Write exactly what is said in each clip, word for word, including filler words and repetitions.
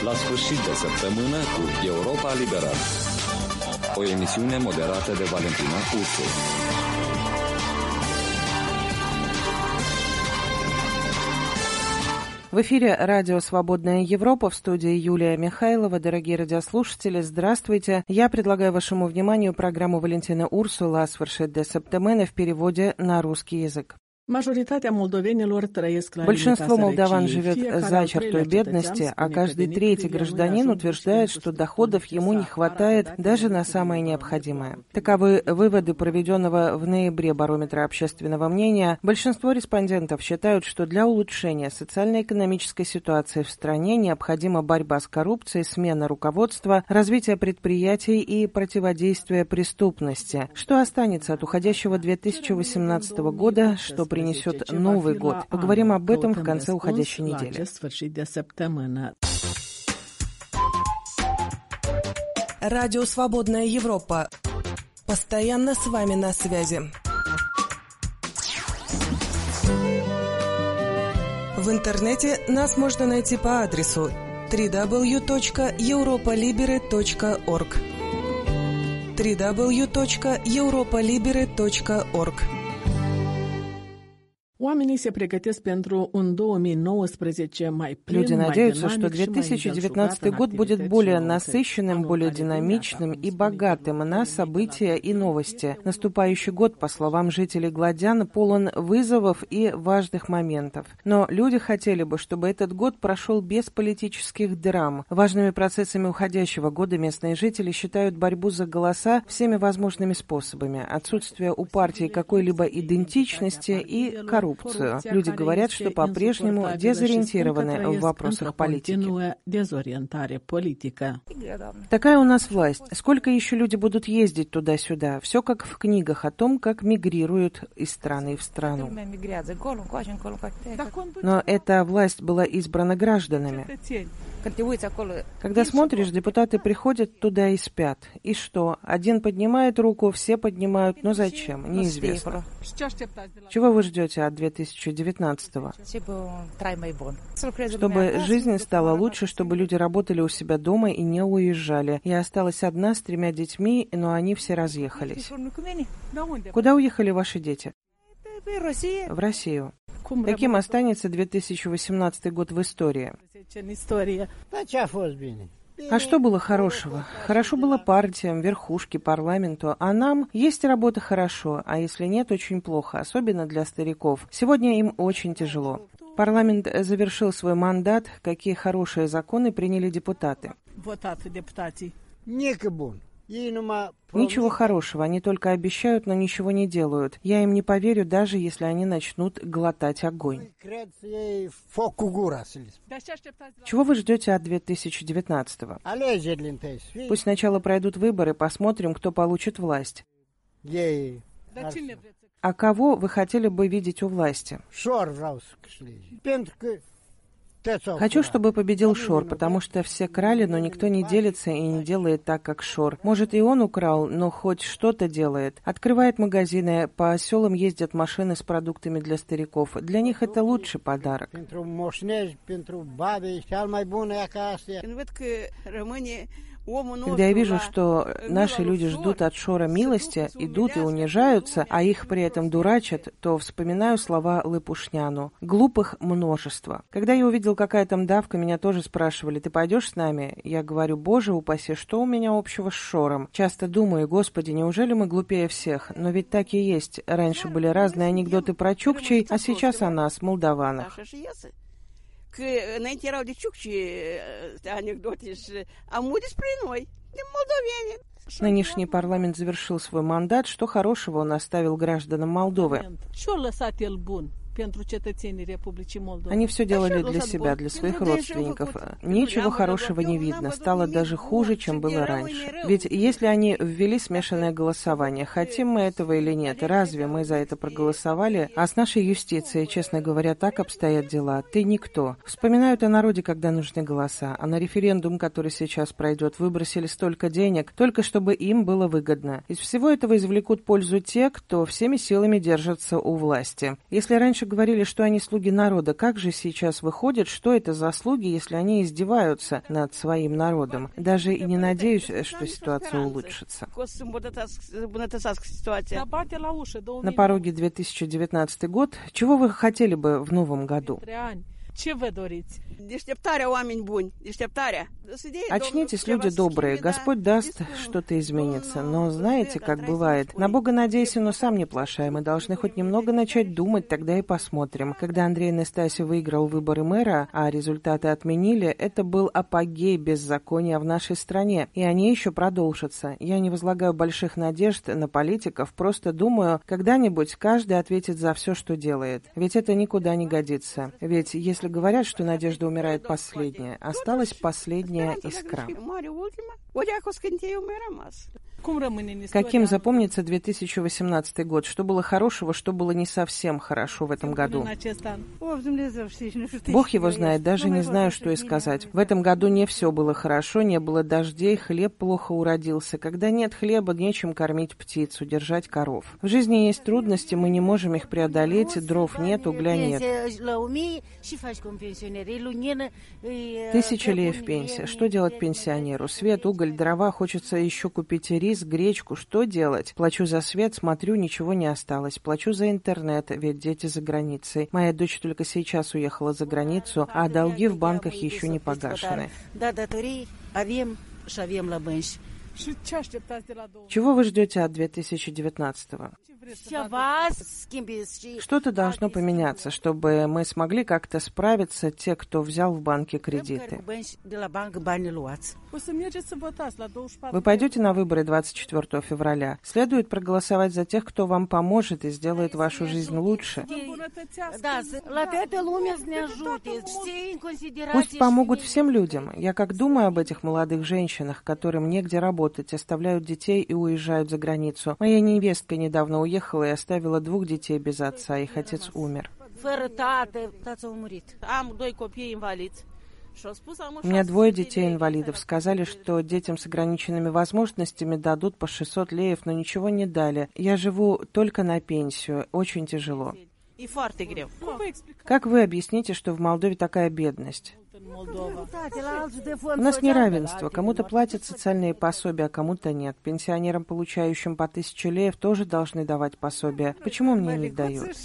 La sfârșit de săptămână cu Europa Liberă. O emisiune moderată de Valentina Ursu. В эфире радио «Свободная Европа», в студии Юлия Михайлова. Дорогие радиослушатели, здравствуйте. Я предлагаю вашему вниманию программу Валентина Урсу «La sfârșit de săptămână» в переводе на русский язык. Большинство молдаван живет за чертой бедности, а каждый третий гражданин утверждает, что доходов ему не хватает даже на самое необходимое. Таковы выводы проведенного в ноябре барометра общественного мнения. Большинство респондентов считают, что для улучшения социально-экономической ситуации в стране необходима борьба с коррупцией, смена руководства, развитие предприятий и противодействие преступности. Что останется от уходящего две тысячи восемнадцатого года, что принесет Новый год. Поговорим об этом в конце уходящей недели. Радио «Свободная Европа». Постоянно с вами на связи. В интернете нас можно найти по адресу дабл ю дабл ю дабл ю точка europolibere точка орг дабл ю дабл ю дабл ю точка europolibere точка орг. Люди надеются, что две тысячи девятнадцатый год будет более насыщенным, более динамичным и богатым на события и новости. Наступающий год, по словам жителей Гладяна, полон вызовов и важных моментов. Но люди хотели бы, чтобы этот год прошел без политических драм. Важными процессами уходящего года местные жители считают борьбу за голоса всеми возможными способами, отсутствие у партии какой-либо идентичности и коррупции. Люди говорят, что по-прежнему дезориентированы в вопросах политики. Такая у нас власть. Сколько еще люди будут ездить туда-сюда? Все как в книгах о том, как мигрируют из страны в страну. Но эта власть была избрана гражданами. Когда смотришь, депутаты приходят туда и спят. И что? Один поднимает руку, все поднимают. Но зачем? Неизвестно. Чего вы ждете от две тысячи девятнадцатого? Чтобы жизнь стала лучше, чтобы люди работали у себя дома и не уезжали. Я осталась одна с тремя детьми, но они все разъехались. Куда уехали ваши дети? В Россию. Каким останется две тысячи восемнадцатый год в истории? А что было хорошего? Хорошо было партиям, верхушке, парламенту, а нам есть работа хорошо, а если нет, очень плохо, особенно для стариков. Сегодня им очень тяжело. Парламент завершил свой мандат, какие хорошие законы приняли депутаты. Ничего хорошего, они только обещают, но ничего не делают. Я им не поверю, даже если они начнут глотать огонь. Чего вы ждете от две тысячи девятнадцатого? Пусть сначала пройдут выборы, посмотрим, кто получит власть. А кого вы хотели бы видеть у власти? Хочу, чтобы победил Шор, потому что все крали, но никто не делится и не делает так, как Шор. Может, и он украл, но хоть что-то делает. Открывает магазины, по селам ездят машины с продуктами для стариков. Для них это лучший подарок. Когда я вижу, что наши люди ждут от Шора милости, идут и унижаются, а их при этом дурачат, то вспоминаю слова Лопушняну. Глупых множество. Когда я увидел, какая там давка, меня тоже спрашивали: ты пойдешь с нами? Я говорю: боже упаси, что у меня общего с Шором? Часто думаю: господи, неужели мы глупее всех? Но ведь так и есть. Раньше были разные анекдоты про чукчей, а сейчас о нас, молдаванах. Înainte erau de ciucci anecdote și am auzit despre noi, de moldoveni. Нынешний парламент завершил свой мандат. Что хорошего он оставил гражданам Молдовы? Они все делали для себя, для своих родственников. Ничего хорошего не видно. Стало даже хуже, чем было раньше. Ведь если они ввели смешанное голосование, хотим мы этого или нет, разве мы за это проголосовали? А с нашей юстицией, честно говоря, так обстоят дела. Ты никто. Вспоминают о народе, когда нужны голоса. А на референдум, который сейчас пройдет, выбросили столько денег, только чтобы им было выгодно. Из всего этого извлекут пользу те, кто всеми силами держится у власти. Если раньше раньше говорили, что они слуги народа. Как же сейчас выходит, что это за слуги, если они издеваются над своим народом? Даже и не надеюсь, что ситуация улучшится. На пороге две тысячи девятнадцатый год. Чего вы хотели бы в новом году? Очнитесь, люди добрые. Господь даст, что-то изменится. Но знаете, как бывает? На Бога надейся, но сам не плашай. Мы должны хоть немного начать думать, тогда и посмотрим. Когда Андрей Настасьев выиграл выборы мэра, а результаты отменили, это был апогей беззакония в нашей стране. И они еще продолжатся. Я не возлагаю больших надежд на политиков, просто думаю, когда-нибудь каждый ответит за все, что делает. Ведь это никуда не годится. Ведь если говорят, что надежда умирает последняя, осталась последняя искра. Каким запомнится две тысячи восемнадцатый год? Что было хорошего, что было не совсем хорошо в этом году? Бог его знает, даже не знаю, что и сказать. В этом году не все было хорошо, не было дождей, хлеб плохо уродился. Когда нет хлеба, нечем кормить птиц, удержать коров. В жизни есть трудности, мы не можем их преодолеть, дров нет, угля нет. Тысяча леев пенсия. Что делать пенсионеру? Свет, уголь, дрова, хочется еще купить рис, гречку. Что делать? Плачу за свет, смотрю, ничего не осталось. Плачу за интернет, ведь дети за границей. Моя дочь только сейчас уехала за границу, а долги в банках еще не погашены. Чего вы ждете от две тысячи девятнадцатого? Что-то должно поменяться, чтобы мы смогли как-то справиться, те, кто взял в банке кредиты. Вы пойдете на выборы двадцать четвёртого февраля. Следует проголосовать за тех, кто вам поможет и сделает вашу жизнь лучше. Пусть помогут всем людям. Я как думаю об этих молодых женщинах, которым негде работать, оставляют детей и уезжают за границу. Моя невестка недавно уехала и оставила двух детей без отца, их отец умер. У меня двое детей-инвалидов. Сказали, что детям с ограниченными возможностями дадут по шестьсот леев, но ничего не дали. Я живу только на пенсию. Очень тяжело. Как вы объясните, что в Молдове такая бедность? У нас неравенство. Кому-то платят социальные пособия, а кому-то нет. Пенсионерам, получающим по тысяче леев, тоже должны давать пособия. Почему мне не дают?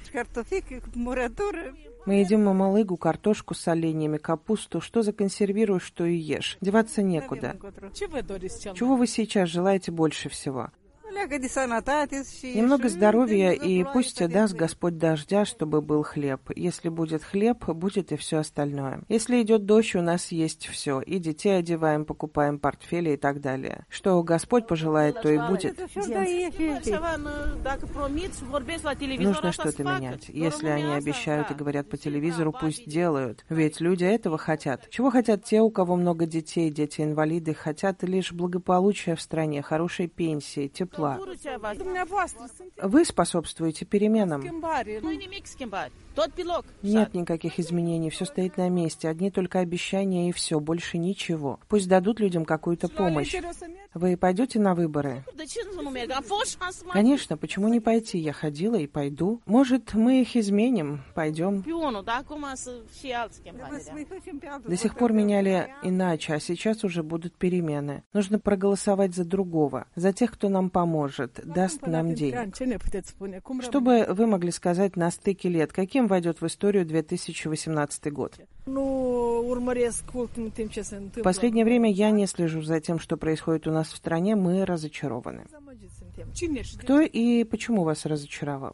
Мы едим мамалыгу, картошку с оленями, капусту. Что законсервируешь, что и ешь. Деваться некуда. Чего вы сейчас желаете больше всего? Немного здоровья, и пусть даст Господь дождя, чтобы был хлеб. Если будет хлеб, будет и все остальное. Если идет дождь, у нас есть все. И детей одеваем, покупаем портфели и так далее. Что Господь пожелает, то и будет. Нужно что-то менять. Если они обещают и говорят по телевизору, пусть делают. Ведь люди этого хотят. Чего хотят те, у кого много детей, дети-инвалиды? Хотят лишь благополучия в стране, хорошей пенсии, тепла. Вы способствуете переменам. Нет никаких изменений, все стоит на месте, одни только обещания и все, больше ничего. Пусть дадут людям какую-то помощь. Вы пойдете на выборы? Конечно, почему не пойти? Я ходила и пойду. Может, мы их изменим? Пойдем. До сих пор меняли иначе, а сейчас уже будут перемены. Нужно проголосовать за другого, за тех, кто нам поможет, даст нам денег. Что бы вы могли сказать на стыке лет? Каким войдет в историю две тысячи восемнадцатый год? В последнее время я не слежу за тем, что происходит у нас в стране. Мы разочарованы. Кто и почему вас разочаровал?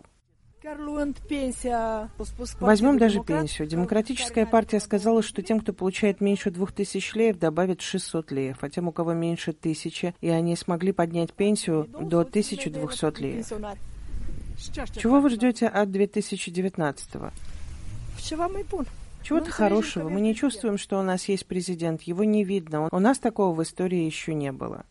Возьмем даже пенсию. Демократическая партия сказала, что тем, кто получает меньше двух тысяч леев, добавят шестьсот леев, а тем, у кого меньше тысячи, и они смогли поднять пенсию до тысячи двухсот леев. Чего вы ждете от две тысячи девятнадцатого? Чего-то хорошего. Мы не чувствуем, что у нас есть президент. Его не видно. У нас такого в истории еще не было.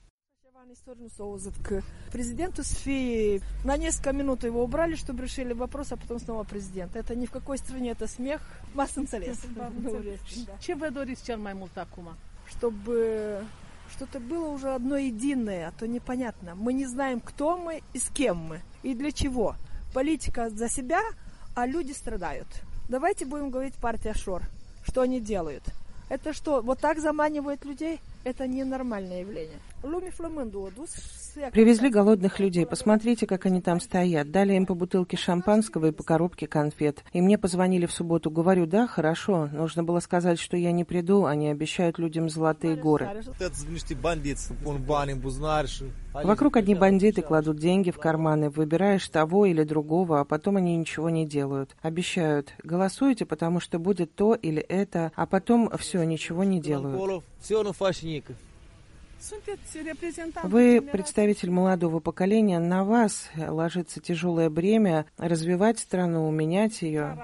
Президенту СФИ на несколько минут его убрали, чтобы решили вопрос, а потом снова президент. Это ни в какой стране, это смех. Чтобы что-то было уже одно единое, а то непонятно. Мы не знаем, кто мы и с кем мы, и для чего. Политика за себя, а люди страдают. Давайте будем говорить партия Шор. Что они делают? Это что, вот так заманивают людей? Это ненормальное явление. Привезли голодных людей. Посмотрите, как они там стоят. Дали им по бутылке шампанского и по коробке конфет. И мне позвонили в субботу. Говорю, да, хорошо. Нужно было сказать, что я не приду. Они обещают людям золотые горы. Вокруг одни бандиты кладут деньги в карманы. Выбираешь того или другого, а потом они ничего не делают. Обещают, голосуйте, потому что будет то или это, а потом все, ничего не делают. Вы представитель молодого поколения, на вас ложится тяжелое бремя развивать страну, менять ее.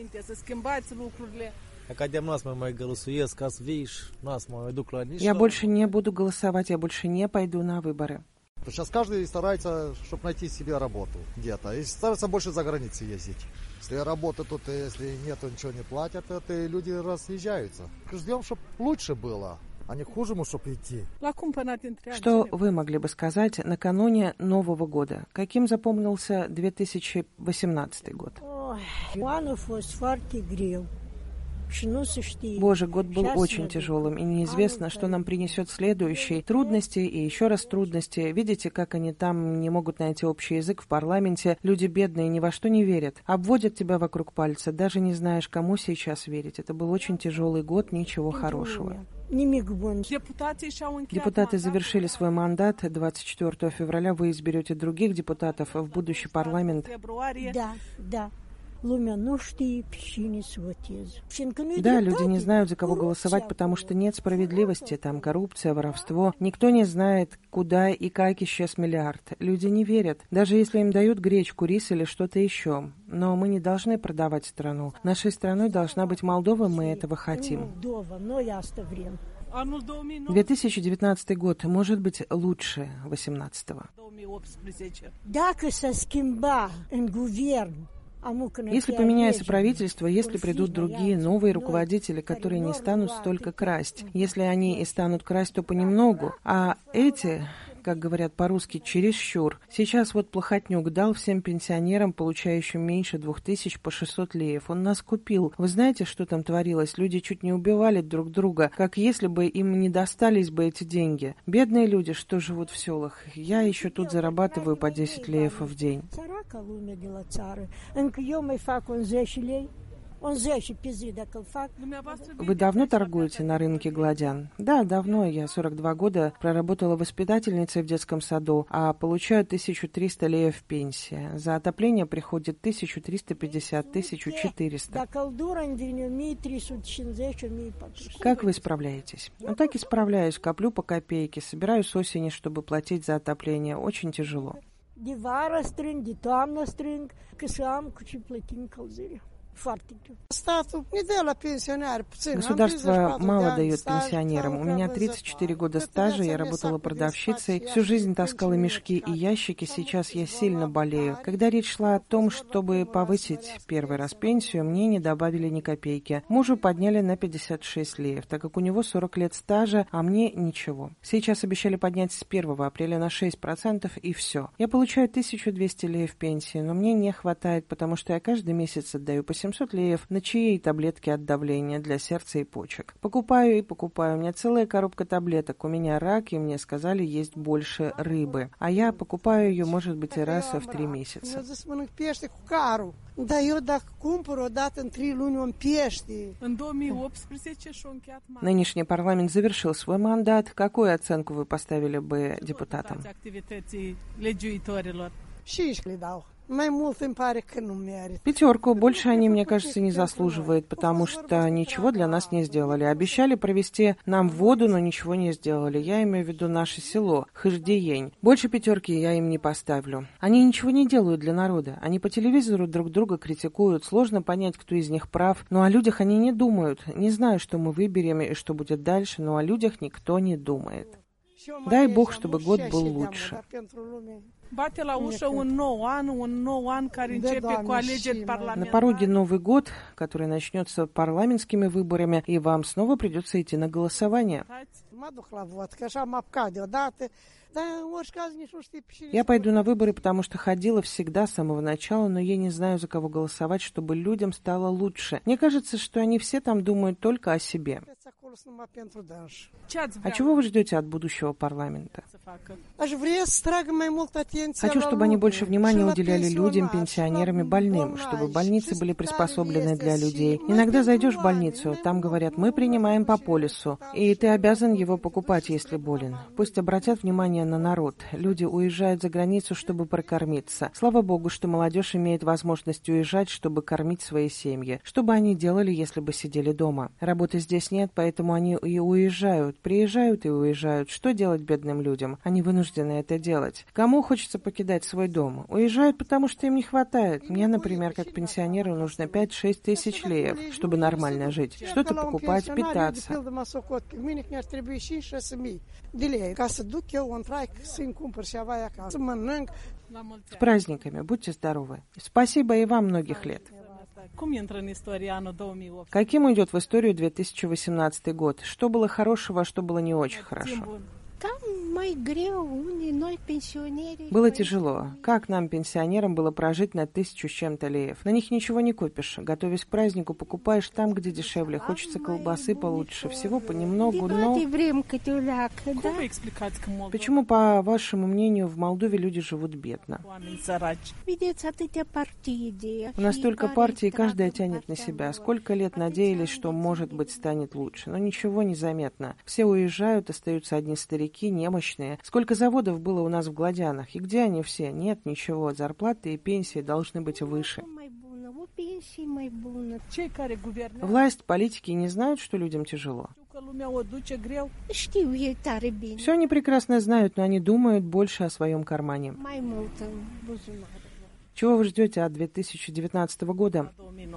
Я больше не буду голосовать, я больше не пойду на выборы. Сейчас каждый старается, чтобы найти себе работу где-то, и старается больше за границей ездить. Если работа тут, если нет, ничего не платят, то люди разъезжаются. Ждем, чтобы лучше было. А не к худшему, чтобы идти. Что вы могли бы сказать накануне Нового года? Каким запомнился две тысячи восемнадцатый год? Боже, год был очень тяжелым, и неизвестно, что нам принесет следующий. Трудности и еще раз трудности. Видите, как они там не могут найти общий язык в парламенте. Люди бедные ни во что не верят. Обводят тебя вокруг пальца, даже не знаешь, кому сейчас верить. Это был очень тяжелый год, ничего хорошего. Депутаты завершили свой мандат. двадцать четвёртого февраля вы изберете других депутатов в будущий парламент. Да, да. Да, люди не знают, за кого голосовать, потому что нет справедливости. Там коррупция, воровство. Никто не знает, куда и как исчез миллиард. Люди не верят, даже если им дают гречку, рис или что-то еще. Но мы не должны продавать страну. Нашей страной должна быть Молдова, мы этого хотим. две тысячи девятнадцатый год может быть лучше восемнадцатого. Если поменяется правительство, если придут другие, новые руководители, которые не станут столько красть. Если они и станут красть, то понемногу. А эти, как говорят по-русски, чересчур. Сейчас вот Плохотнюк дал всем пенсионерам, получающим меньше двух тысяч, по шестьсот леев. Он нас купил. Вы знаете, что там творилось? Люди чуть не убивали друг друга, как если бы им не достались бы эти деньги. Бедные люди, что живут в селах. Я еще тут зарабатываю по десять леев в день. Вы давно торгуете на рынке Гладян? Да, давно. Я сорок два года проработала воспитательницей в детском саду, а получаю тысячу триста леев пенсии. За отопление приходит тысяча триста пятьдесят - тысяча четыреста. Как вы справляетесь? Ну, так и справляюсь. Коплю по копейке, собираю с осени, чтобы платить за отопление. Очень тяжело. Государство мало дает пенсионерам. У меня тридцать четыре года стажа, я работала продавщицей, всю жизнь таскала мешки и ящики, сейчас я сильно болею. Когда речь шла о том, чтобы повысить первый раз пенсию, мне не добавили ни копейки. Мужу подняли на пятьдесят шесть леев, так как у него сорок лет стажа, а мне ничего. Сейчас обещали поднять с первого апреля на шесть процентов и все. Я получаю тысячу двести леев пенсии, но мне не хватает, потому что я каждый месяц отдаю по семьсот леев на чаи и таблетки от давления для сердца и почек. Покупаю и покупаю. У меня целая коробка таблеток. У меня рак, и мне сказали есть больше рыбы. А я покупаю ее, может быть, и раз в три месяца. Нынешний парламент завершил свой мандат. Какую оценку вы поставили бы депутатам? Пятерку. Больше они, мне кажется, не заслуживают, потому что ничего для нас не сделали. Обещали провести нам воду, но ничего не сделали. Я имею в виду наше село, Хыждиень. Больше пятерки я им не поставлю. Они ничего не делают для народа. Они по телевизору друг друга критикуют. Сложно понять, кто из них прав. Но о людях они не думают. Не знаю, что мы выберем и что будет дальше, но о людях никто не думает. Дай Бог, чтобы год был лучше. На пороге Новый год, который начнется парламентскими выборами, и вам снова придется идти на голосование. Я пойду на выборы, потому что ходила всегда с самого начала, но я не знаю, за кого голосовать, чтобы людям стало лучше. Мне кажется, что они все там думают только о себе. А чего вы ждете от будущего парламента? Хочу, чтобы они больше внимания уделяли людям, пенсионерам и больным, чтобы больницы были приспособлены для людей. Иногда зайдешь в больницу, там говорят, мы принимаем по полису, и ты обязан его покупать, если болен. Пусть обратят внимание на народ. Люди уезжают за границу, чтобы прокормиться. Слава Богу, что молодежь имеет возможность уезжать, чтобы кормить свои семьи. Что бы они делали, если бы сидели дома? Работы здесь нет, поэтому они и уезжают. Приезжают и уезжают. Что делать бедным людям? Они вынуждены это делать. Кому хочется покидать свой дом? Уезжают, потому что им не хватает. Мне, например, как пенсионеру, нужно пять-шесть тысяч леев, чтобы нормально жить. Что-то покупать, питаться. С праздниками. Будьте здоровы. Спасибо и вам многих лет. Каким идет в историю две тысячи восемнадцатый год? Что было хорошего, а что было не очень хорошо? Было тяжело. Как нам, пенсионерам, было прожить на тысячу с чем-то леев? На них ничего не купишь. Готовясь к празднику, покупаешь там, где дешевле. Хочется колбасы получше. Всего понемногу, но... Почему, по вашему мнению, в Молдове люди живут бедно? У нас столько партий, и каждая тянет на себя. Сколько лет надеялись, что, может быть, станет лучше. Но ничего не заметно. Все уезжают, остаются одни старики, немощные. Сколько заводов было у нас в Гладянах, и где они все? Нет ничего. Зарплаты и пенсии должны быть выше. Власть, политики не знают, что людям тяжело. Все они прекрасно знают, но они думают больше о своем кармане. Чего вы ждете от две тысячи девятнадцатого года?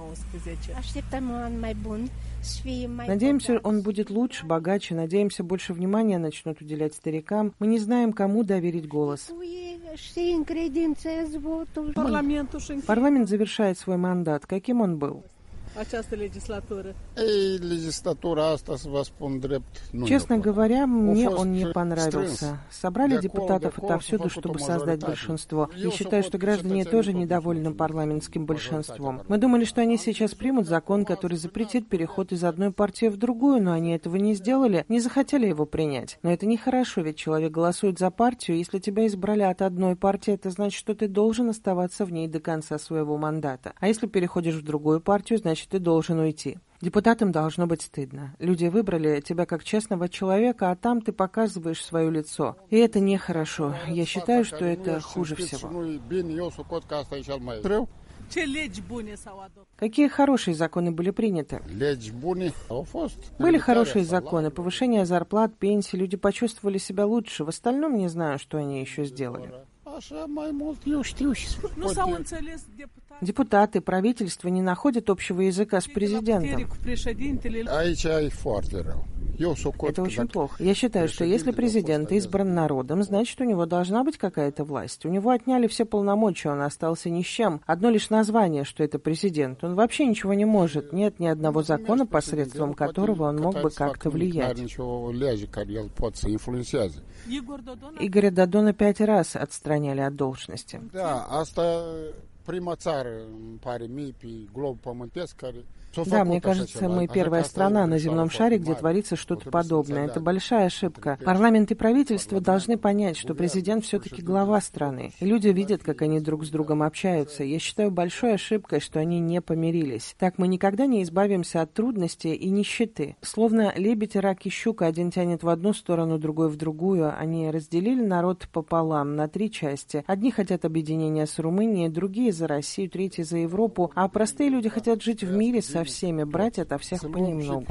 Надеемся, он будет лучше, богаче. Надеемся, больше внимания начнут уделять старикам. Мы не знаем, кому доверить голос. Парламент завершает свой мандат. Каким он был? Честно говоря, мне он не понравился. Собрали депутатов отовсюду, чтобы создать большинство. Я считаю, что граждане тоже недовольны парламентским большинством. Мы думали, что они сейчас примут закон, который запретит переход из одной партии в другую, но они этого не сделали, не захотели его принять. Но это нехорошо, ведь человек голосует за партию. Если тебя избрали от одной партии, это значит, что ты должен оставаться в ней до конца своего мандата. А если переходишь в другую партию, значит, ты должен уйти. Депутатам должно быть стыдно. Люди выбрали тебя как честного человека, а там ты показываешь свое лицо. И это нехорошо. Я считаю, что это хуже всего. Какие хорошие законы были приняты? Были хорошие законы. Повышение зарплат, пенсий. Люди почувствовали себя лучше. В остальном не знаю, что они еще сделали. Депутаты, правительство не находят общего языка с президентом. Это очень плохо. Я считаю, что если президент избран народом, значит, у него должна быть какая-то власть. У него отняли все полномочия, он остался ни с чем. Одно лишь название, что это президент. Он вообще ничего не может. Нет ни одного закона, посредством которого он мог бы как-то влиять. Игоря Додона пять раз отстраняли от должности. Да, мне кажется, мы первая страна на земном шаре, где творится что-то подобное. Это большая ошибка. Парламент и правительство должны понять, что президент все-таки глава страны. И люди видят, как они друг с другом общаются. Я считаю большой ошибкой, что они не помирились. Так мы никогда не избавимся от трудностей и нищеты. Словно лебедь, рак и щука, один тянет в одну сторону, другой в другую. Они разделили народ пополам, на три части. Одни хотят объединения с Румынией, другие за Россию, третьи за Европу. А простые люди хотят жить в мире со всеми, брать ото всех понемногу.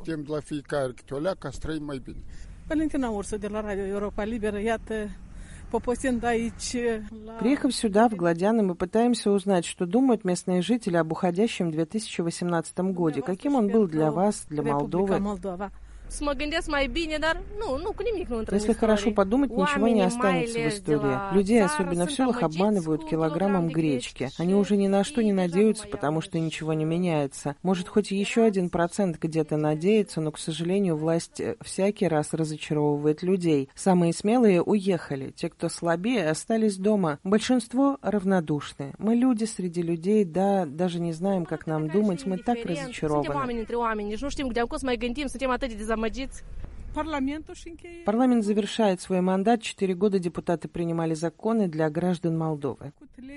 Валентина Урсу, de la Radio Europa Liberă, iată, попостиnd aici. Приехав сюда, в Гладяны, мы пытаемся узнать, что думают местные жители об уходящем две тысячи восемнадцатом году. Каким он был для вас, для Молдовы? Если хорошо подумать, ничего не останется в истории. Людей, особенно в селах, обманывают килограммом гречки. Они уже ни на что не надеются, потому что ничего не меняется. Может, хоть еще один процент где-то надеется, но, к сожалению, власть всякий раз разочаровывает людей. Самые смелые уехали. Те, кто слабее, остались дома. Большинство равнодушны. Мы люди среди людей, да, даже не знаем, как нам думать, мы так разочарованы. Парламент завершает свой мандат. Четыре года депутаты принимали законы для граждан Молдовы.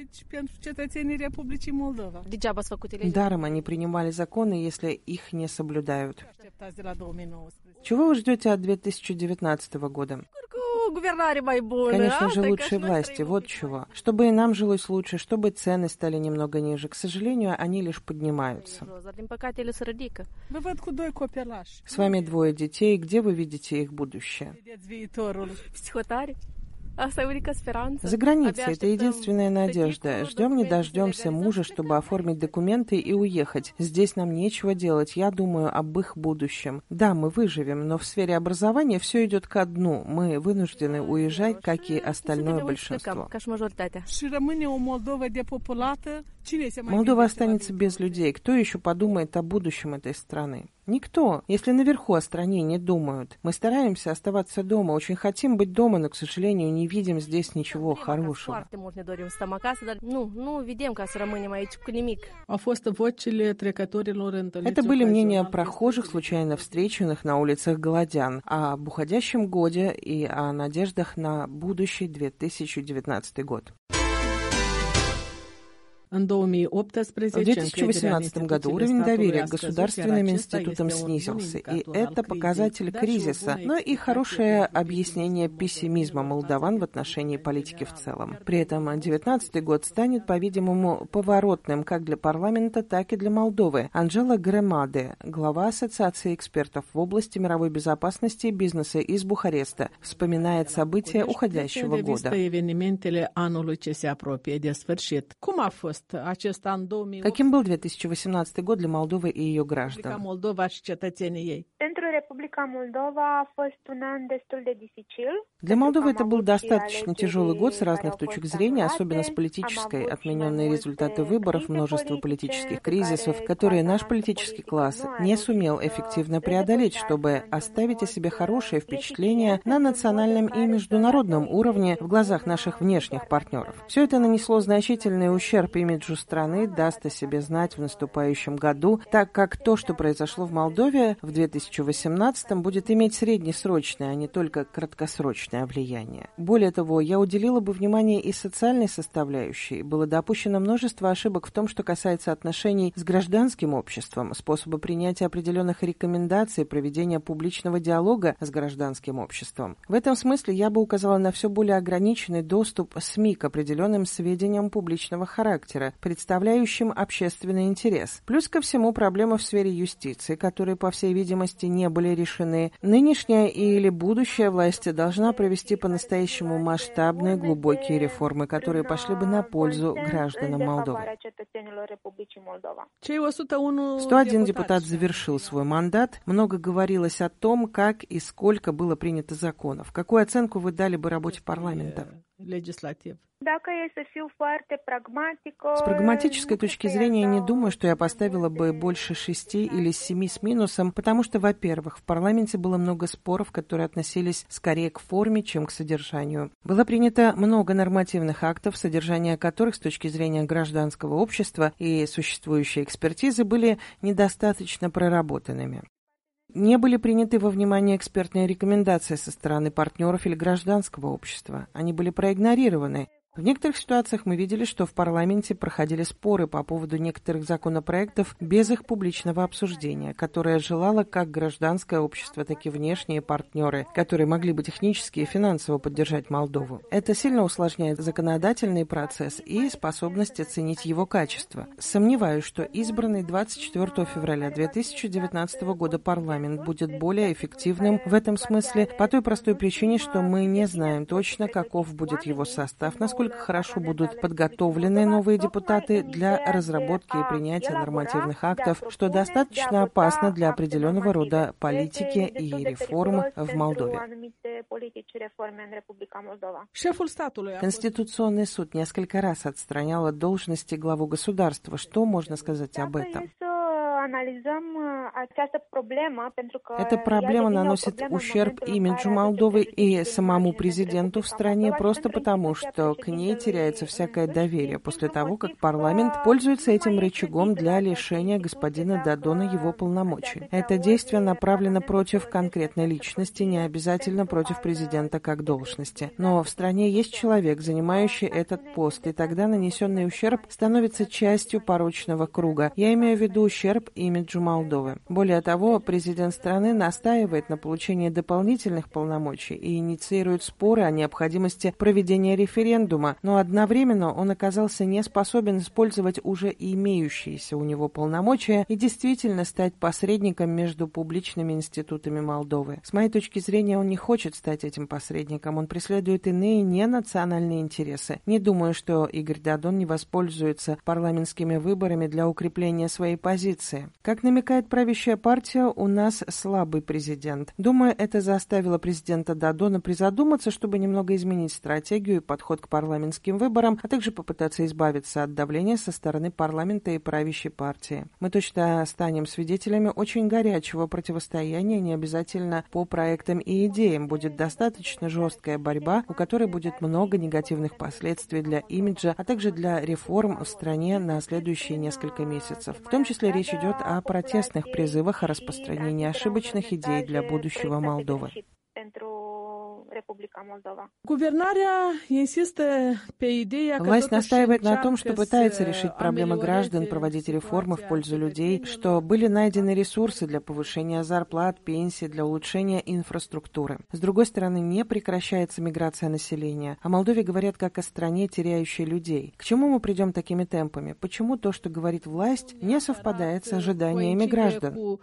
Даром они принимали законы, если их не соблюдают. Чего вы ждете от две тысячи девятнадцатого года? Конечно же, лучшей власти, вот чего. Чтобы и нам жилось лучше, чтобы цены стали немного ниже. К сожалению, они лишь поднимаются. С вами двое детей. Где вы видите их будущее? За границей. Это единственная надежда. Ждем не дождемся мужа, чтобы оформить документы и уехать. Здесь нам нечего делать. Я думаю об их будущем. Да, мы выживем, но в сфере образования все идет ко дну. Мы вынуждены уезжать, как и остальное большинство. Молдова останется без людей. Кто еще подумает о будущем этой страны? Никто. Если наверху о стране не думают. Мы стараемся оставаться дома. Очень хотим быть дома, но, к сожалению, не видим здесь ничего хорошего. Это были мнения прохожих, случайно встреченных на улицах голодян, об уходящем годе и о надеждах на будущий две тысячи девятнадцатый год. В две тысячи восемнадцатом году уровень доверия к государственным институтам снизился, и это показатель кризиса, но и хорошее объяснение пессимизма молдаван в отношении политики в целом. При этом две тысячи девятнадцатый год станет, по-видимому, поворотным как для парламента, так и для Молдовы. Анджела Гремаде, глава Ассоциации экспертов в области мировой безопасности и бизнеса из Бухареста, вспоминает события уходящего года. Каким был две тысячи восемнадцатый год для Молдовы и ее граждан? Для Молдовы это был достаточно тяжелый год с разных точек зрения, особенно с политической. Отмененные результаты выборов, множество политических кризисов, которые наш политический класс не сумел эффективно преодолеть, чтобы оставить о себе хорошее впечатление на национальном и международном уровне в глазах наших внешних партнеров. Все это нанесло значительный ущерб имиджу страны, даст о себе знать в наступающем году, так как то, что произошло в Молдове в две тысячи восемнадцатом, будет иметь среднесрочное, а не только краткосрочное влияние. Более того, я уделила бы внимание и социальной составляющей. Было допущено множество ошибок в том, что касается отношений с гражданским обществом, способа принятия определенных рекомендаций, проведения публичного диалога с гражданским обществом. В этом смысле я бы указала на все более ограниченный доступ СМИ к определенным сведениям публичного характера, представляющим общественный интерес. Плюс ко всему проблемы в сфере юстиции, которые, по всей видимости, не были решены. Нынешняя или будущая власть должна провести по-настоящему масштабные, глубокие реформы, которые пошли бы на пользу гражданам Молдовы. сто один депутат завершил свой мандат. Много говорилось о том, как и сколько было принято законов. Какую оценку вы дали бы работе парламента? С прагматической точки зрения, не думаю, что я поставила бы больше шести или семи с минусом, потому что, во-первых, в парламенте было много споров, которые относились скорее к форме, чем к содержанию. Было принято много нормативных актов, содержание которых с точки зрения гражданского общества и существующей экспертизы были недостаточно проработанными. Не были приняты во внимание экспертные рекомендации со стороны партнеров или гражданского общества. Они были проигнорированы. В некоторых ситуациях мы видели, что в парламенте проходили споры по поводу некоторых законопроектов без их публичного обсуждения, которое желало как гражданское общество, так и внешние партнеры, которые могли бы технически и финансово поддержать Молдову. Это сильно усложняет законодательный процесс и способность оценить его качество. Сомневаюсь, что избранный двадцать четвёртого февраля две тысячи девятнадцатого года парламент будет более эффективным в этом смысле по той простой причине, что мы не знаем точно, каков будет его состав, насколько насколько хорошо будут подготовлены новые депутаты для разработки и принятия нормативных актов, что достаточно опасно для определенного рода политики и реформ в Молдове. Конституционный суд несколько раз отстранял от должности главу государства. Что можно сказать об этом? Эта проблема наносит ущерб имиджу Молдовы и самому президенту в стране просто потому, что к ней теряется всякое доверие после того, как парламент пользуется этим рычагом для лишения господина Дадона его полномочий. Это действие направлено против конкретной личности, не обязательно против президента как должности. Но в стране есть человек, занимающий этот пост, и тогда нанесенный ущерб становится частью порочного круга. Я имею в виду ущерб имиджу Молдовы. Более того, президент страны настаивает на получении дополнительных полномочий и инициирует споры о необходимости проведения референдума, но одновременно он оказался не способен использовать уже имеющиеся у него полномочия и действительно стать посредником между публичными институтами Молдовы. С моей точки зрения, он не хочет стать этим посредником, он преследует иные ненациональные интересы. Не думаю, что Игорь Дадон не воспользуется парламентскими выборами для укрепления своей позиции. Как намекает правящая партия, у нас слабый президент. Думаю, это заставило президента Дадона призадуматься, чтобы немного изменить стратегию и подход к парламентским выборам, а также попытаться избавиться от давления со стороны парламента и правящей партии. Мы точно станем свидетелями очень горячего противостояния, не обязательно по проектам и идеям. Будет достаточно жесткая борьба, у которой будет много негативных последствий для имиджа, а также для реформ в стране на следующие несколько месяцев. В том числе речь идет о протестных призывах о распространении ошибочных идей для будущего Молдовы. Власть настаивает на том, что пытается решить проблемы граждан, проводить реформы в пользу людей, что были найдены ресурсы для повышения зарплат, пенсий, для улучшения инфраструктуры. С другой стороны, не прекращается миграция населения. О Молдове говорят как о стране, теряющей людей. К чему мы придем такими темпами? Почему то, что говорит власть, не совпадает с ожиданиями граждан?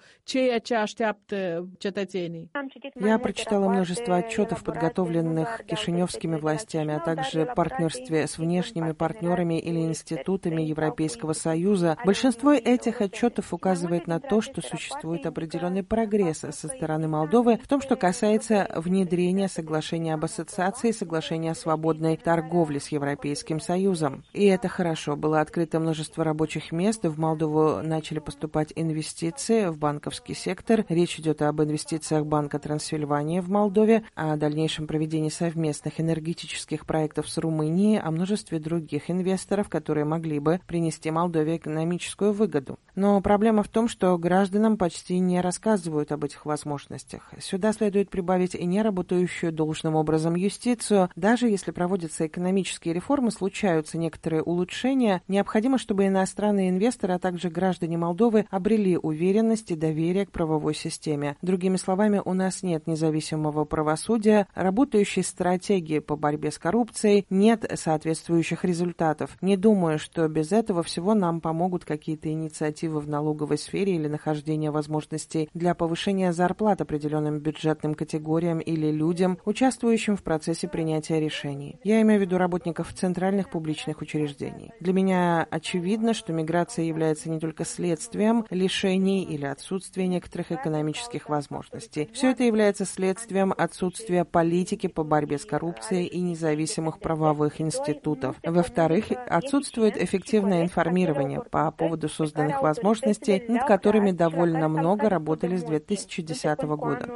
Я прочитала множество отчетов, подготовленных кишиневскими властями, а также в партнерстве с внешними партнерами или институтами Европейского Союза. Большинство этих отчетов указывает на то, что существует определенный прогресс со стороны Молдовы в том, что касается внедрения соглашения об ассоциации, соглашения о свободной торговле с Европейским Союзом. И это хорошо. Было открыто множество рабочих мест, в Молдову начали поступать инвестиции в банковский сектор. Речь идет об инвестициях Банка Трансильвания в Молдове, о дальнейшем проведении совместных энергетических проектов с Румынией, о множестве других инвесторов, которые могли бы принести Молдове экономическую выгоду. Но проблема в том, что гражданам почти не рассказывают об этих возможностях. Сюда следует прибавить и неработающую должным образом юстицию. Даже если проводятся экономические реформы, случаются некоторые улучшения, необходимо, чтобы иностранные инвесторы, а также граждане Молдовы обрели уверенность и доверие к правовой системе. Другими словами, у нас нет независимого правосудия, работающей стратегии по борьбе с коррупцией, нет соответствующих результатов. Не думаю, что без этого всего нам помогут какие-то инициативы в налоговой сфере или нахождение возможностей для повышения зарплат определенным бюджетным категориям или людям, участвующим в процессе принятия решений. Я имею в виду работников центральных публичных учреждений. Для меня очевидно, что миграция является не только следствием лишений или отсутствия некоторых экономических возможностей. Все это является следствием отсутствия политики по борьбе с коррупцией и независимых правовых институтов. Во-вторых, отсутствует эффективное информирование по поводу созданных возможностей, над которыми довольно много работали с две тысячи десятого года.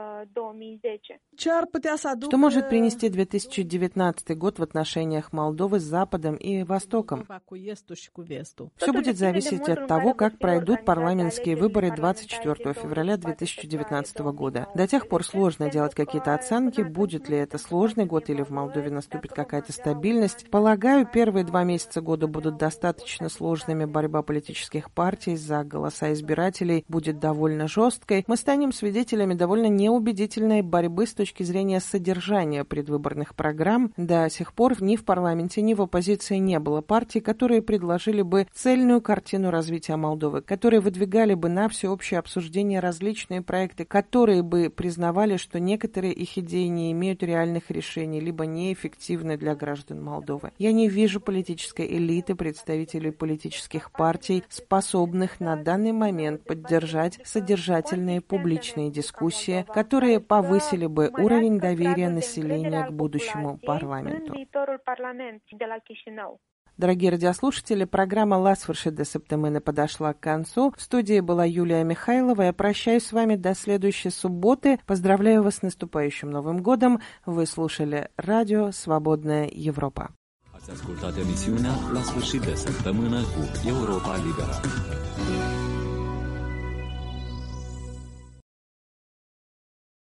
Что может принести две тысячи девятнадцатый год в отношениях Молдовы с Западом и Востоком? Все будет зависеть от того, как пройдут парламентские выборы двадцать четвёртого февраля две тысячи девятнадцатого года. До тех пор сложно делать какие-то оценки, будет ли это сложный год или в Молдове наступит какая-то стабильность. Полагаю, первые два месяца года будут достаточно сложными, борьба политических партий за голоса избирателей будет довольно жесткой. Мы станем свидетелями довольно неубедительной борьбы с точки зрения содержания предвыборных программ. До сих пор ни в парламенте, ни в оппозиции не было партий, которые предложили бы цельную картину развития Молдовы, которые выдвигали бы на всеобщее обсуждение различные проекты, которые бы признавали, что некоторые их идеи не имеют реальных решений, либо неэффективны для граждан Молдовы. Я не вижу политической элиты, представителей политических партий, способных на данный момент поддержать содержательные публичные дискуссии, которые повысили бы уровень доверия населения к будущему парламенту. Дорогие радиослушатели, программа «La sfârșit de săptămână» подошла к концу. В студии была Юлия Михайлова. Я прощаюсь с вами до следующей субботы. Поздравляю вас с наступающим Новым годом. Вы слушали радио «Свободная Европа». Ați ascultat emisiunea La sfârșit de săptămână cu Europa Liberă.